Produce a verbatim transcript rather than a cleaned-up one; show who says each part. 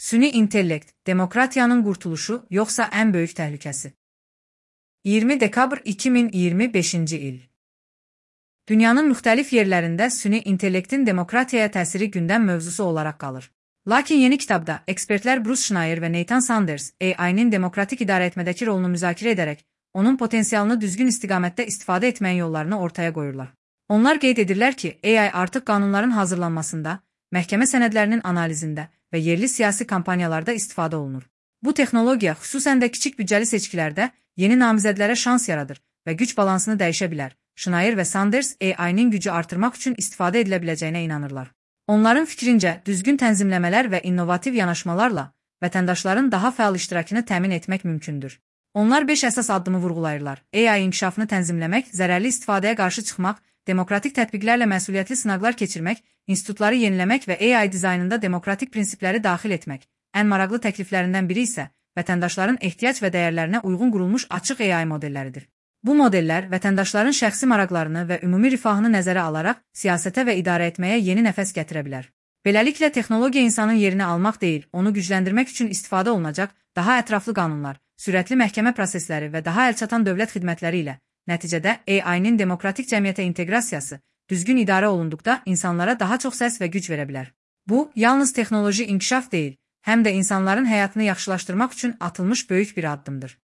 Speaker 1: Süni intellekt, demokratiyanın qurtuluşu, yoxsa ən böyük təhlükəsi? iyirmi dekabr iki min iyirmi beşinci il. Dünyanın müxtəlif yerlərində süni intellektin demokratiyaya təsiri gündəm mövzusu olaraq qalır. Lakin yeni kitabda ekspertlər Bruce Schneier və Nathan Sanders A I-nin demokratik idarə etmədəki rolunu müzakirə edərək, onun potensialını düzgün istiqamətdə istifadə etməyin yollarını ortaya qoyurlar. Onlar qeyd edirlər ki, A I artıq qanunların hazırlanmasında, məhkəmə sənədlərinin analizində və yerli siyasi kampaniyalarda istifadə olunur. Bu texnologiya xüsusən də kiçik büdcəli seçkilərdə yeni namizədlərə şans yaradır və güc balansını dəyişə bilər. Schneier və Sanders A I-nin gücü artırmaq üçün istifadə edilə biləcəyinə inanırlar. Onların fikrincə, düzgün tənzimləmələr və innovativ yanaşmalarla vətəndaşların daha fəal iştirakını təmin etmək mümkündür. Onlar beş əsas addımı vurğulayırlar. A I inkişafını tənzimləmək, zərərli istifadəyə qarşı çıxmaq, demokratik tətbiqlərlə məsuliyyətli sınaqlar keçirmək, institutları yeniləmək və A I dizaynında demokratik prinsipləri daxil etmək. Ən maraqlı təkliflərindən biri isə vətəndaşların ehtiyac və dəyərlərinə uyğun qurulmuş açıq A I modelləridir. Bu modellər vətəndaşların şəxsi maraqlarını və ümumi rifahını nəzərə alaraq siyasətə və idarə etməyə yeni nəfəs gətirə bilər. Beləliklə, texnologiya insanın yerini almaq deyil, onu gücləndirmək üçün istifadə olunacaq daha ətraflı qanunlar, sürətli məhkəmə prosesləri və daha əlçatan dövlət xidmətləri ilə. Nəticədə A I-nin demokratik cəmiyyətə inteqrasiyası düzgün idarə olunduqda insanlara daha çox səs və güc verə bilər. Bu, yalnız texnoloji inkişaf deyil, həm də insanların həyatını yaxşılaşdırmaq üçün atılmış böyük bir addımdır.